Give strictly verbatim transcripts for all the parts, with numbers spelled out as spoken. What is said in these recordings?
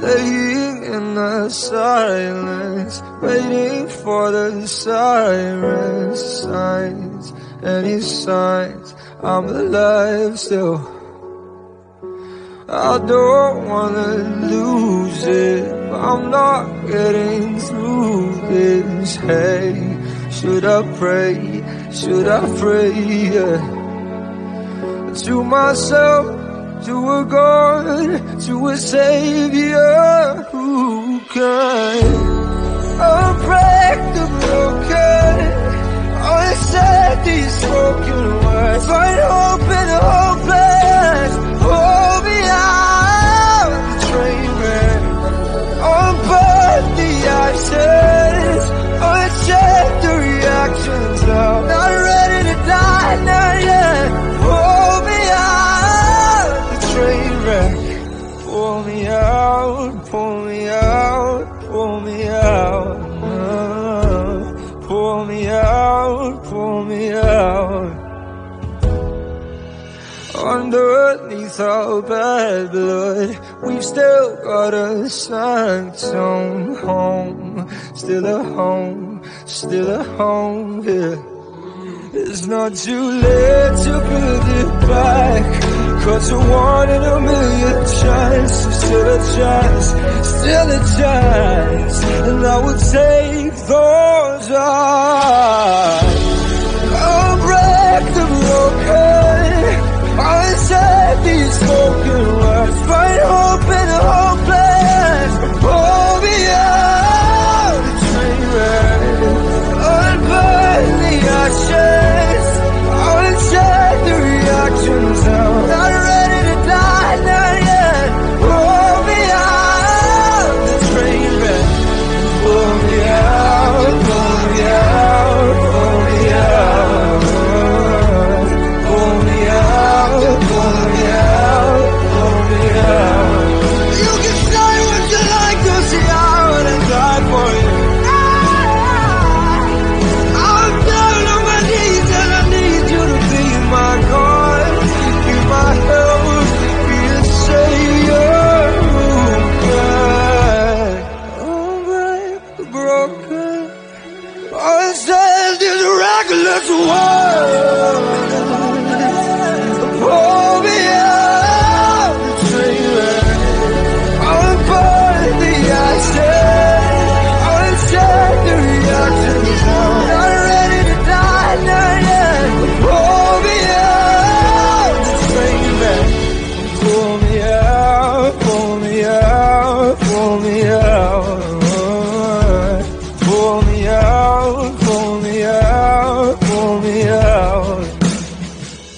laying in the silence, waiting for the sirens, signs, any signs I'm alive still. I don't wanna lose it, but I'm not getting through this. Hey, should I pray, should I pray, yeah, to myself, to a God, to a Savior who can unbreak the broken, unsaid these spoken words, find hope in the hopeless. Hold me out the train wreck, unburn the ashes, uncheck the reactions now. Not ready to die, not yet. Hold me out the train wreck. Pull me out, pull me out, pull me out. Uh, pull me out, pull me out. Underneath our bad blood, we've still got a sanctum home. Still a home, still a home, yeah. It's not too late to build it back, 'cause a one in a million chance, still a chance, still a chance. And I would take those odds. I'll break the broken, I said these spoken words, find hope in the hopeless. Hold me out the train wreck, unburn the ashes, uncheck the reactions now. Not ready to die, not yet. Hold me out the train wreck. Pull me out, pull me out, pull me out. Pull me out, pull me out, pull me out. You can say what you like, 'cause I wanna die for you. I'm down on my knees and I need you to be my God, be my help, be a savior who can unbreak the broken. I said this reckless world. Pull me out the train wreck, unburn the ashes, uncheck the reactions now. Not ready to die, not yet. Pull me out the train wreck. Pull me out, pull me out, pull me out. Pull me out, pull me out, pull me out.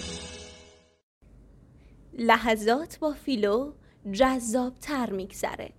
لحظات با فیلو جذاب تر میگذره.